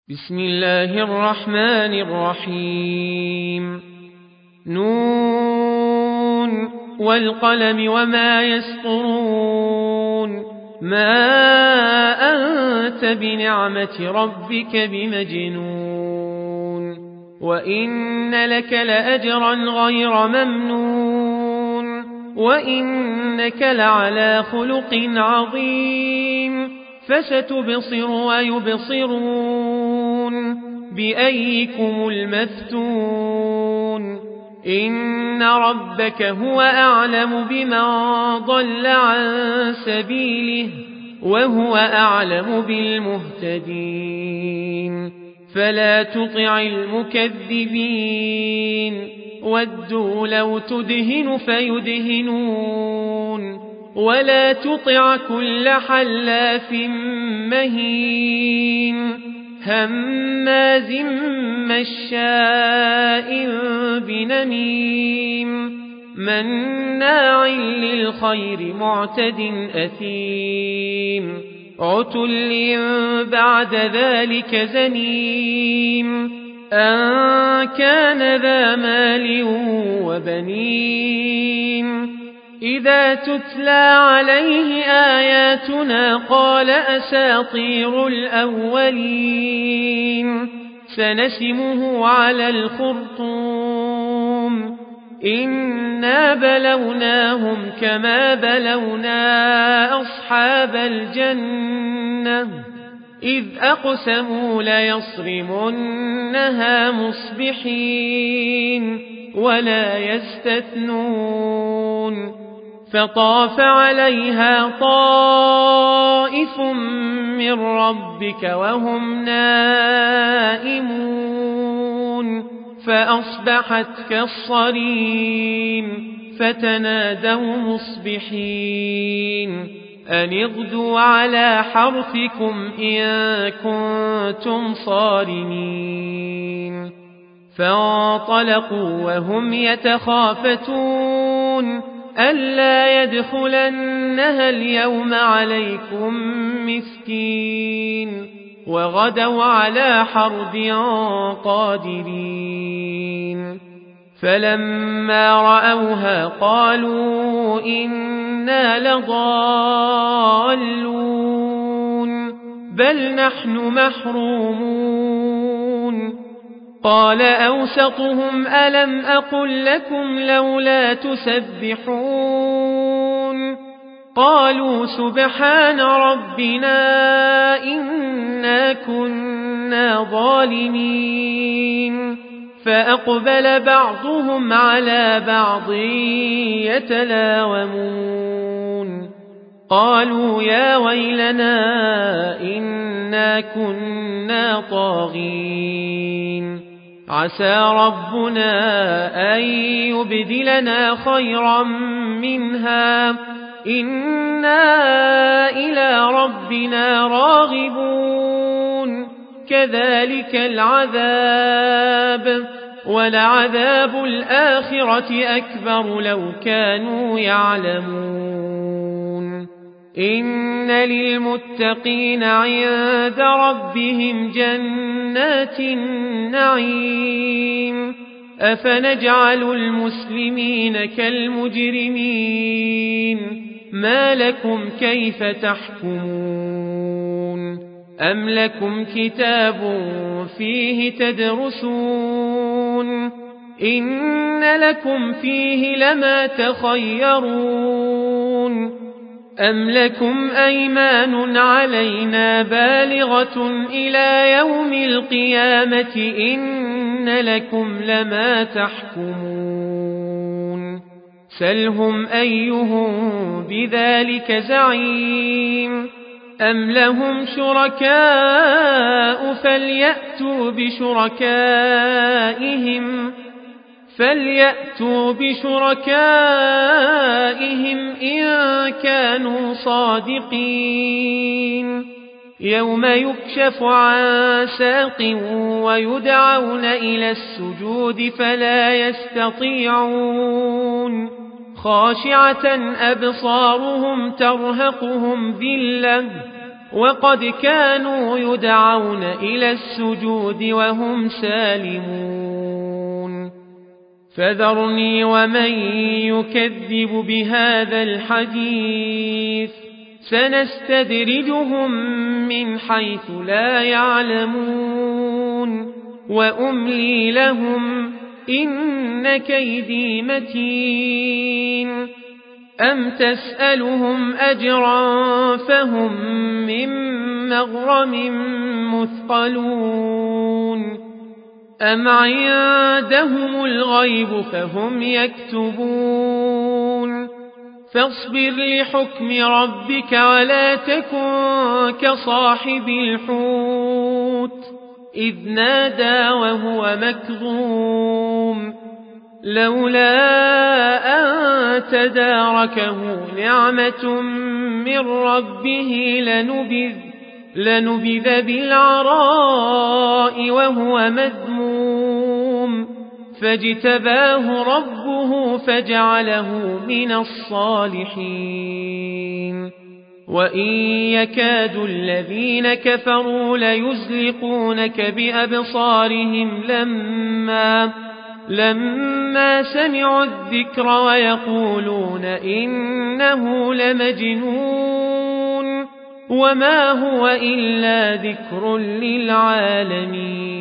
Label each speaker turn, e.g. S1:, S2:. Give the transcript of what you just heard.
S1: بسم الله الرحمن الرحيم نون والقلم وما يسطرون ما أنت بنعمة ربك بمجنون وإن لك لأجرا غير ممنون وإنك لعلى خلق عظيم فستبصر ويبصرون بأيكم المفتون إن ربك هو أعلم بمن ضل عن سبيله وهو أعلم بالمهتدين فلا تطع المكذبين ودوا لو تدهن فيدهنون ولا تطع كل حلاف مهين هماز مشاء بنميم مناع للخير معتد أثيم عتل بعد ذلك زنيم أن كان ذا مال وبنين إذا تتلى عليه آياتنا قال أساطير الأولين سنسمه على الخرطوم إنا بلوناهم كما بلونا أصحاب الجنة إذ أقسموا ليصرمنها مصبحين ولا يستثنون فطاف عليها طائف من ربك وهم نائمون فأصبحت كالصريم فتنادوا مصبحين أن اغدوا على حرثكم إن كنتم صارمين فانطلقوا وهم يتخافتون ألا يدخلنها اليوم عليكم مسكين وغدوا على حرد قادرين فلما رأوها قالوا إنا لضالون بل نحن محرومون قال أوسطهم ألم أقل لكم لولا تسبحون قالوا سبحان ربنا إنا كنا ظالمين فأقبل بعضهم على بعض يتلاومون قالوا يا ويلنا إنا كنا طاغين عسى ربنا أن يبدلنا خيرا منها إنا إلى ربنا راغبون كذلك العذاب ولعذاب الآخرة أكبر لو كانوا يعلمون إن للمتقين عند ربهم جنات النعيم أفنجعل المسلمين كالمجرمين ما لكم كيف تحكمون أم لكم كتاب فيه تدرسون إن لكم فيه لما تخيرون أم لكم أيمان علينا بالغة إلى يوم القيامة إن لكم لما تحكمون سلهم أيهم بذلك زعيم أم لهم شركاء فليأتوا بشركائهم إن كانوا صادقين يوم يكشف عن ساق ويدعون إلى السجود فلا يستطيعون خاشعة أبصارهم ترهقهم ذلة وقد كانوا يدعون إلى السجود وهم سالمون فذرني ومن يكذب بهذا الحديث سنستدرجهم من حيث لا يعلمون وأملي لهم إن كيدي متين أم تسألهم أجرا فهم من مغرم مثقلون أم عندهم الغيب فهم يكتبون فاصبر لحكم ربك ولا تكن كصاحب الحوت إذ نادى وهو مكظوم لولا أن تداركه نعمة من ربه لنبذ بالعراء وهو مذموم فاجتباه ربه فجعله من الصالحين وإن يكاد الذين كفروا ليزلقونك بأبصارهم لما سمعوا الذكر ويقولون إنه لمجنون وما هو إلا ذكر للعالمين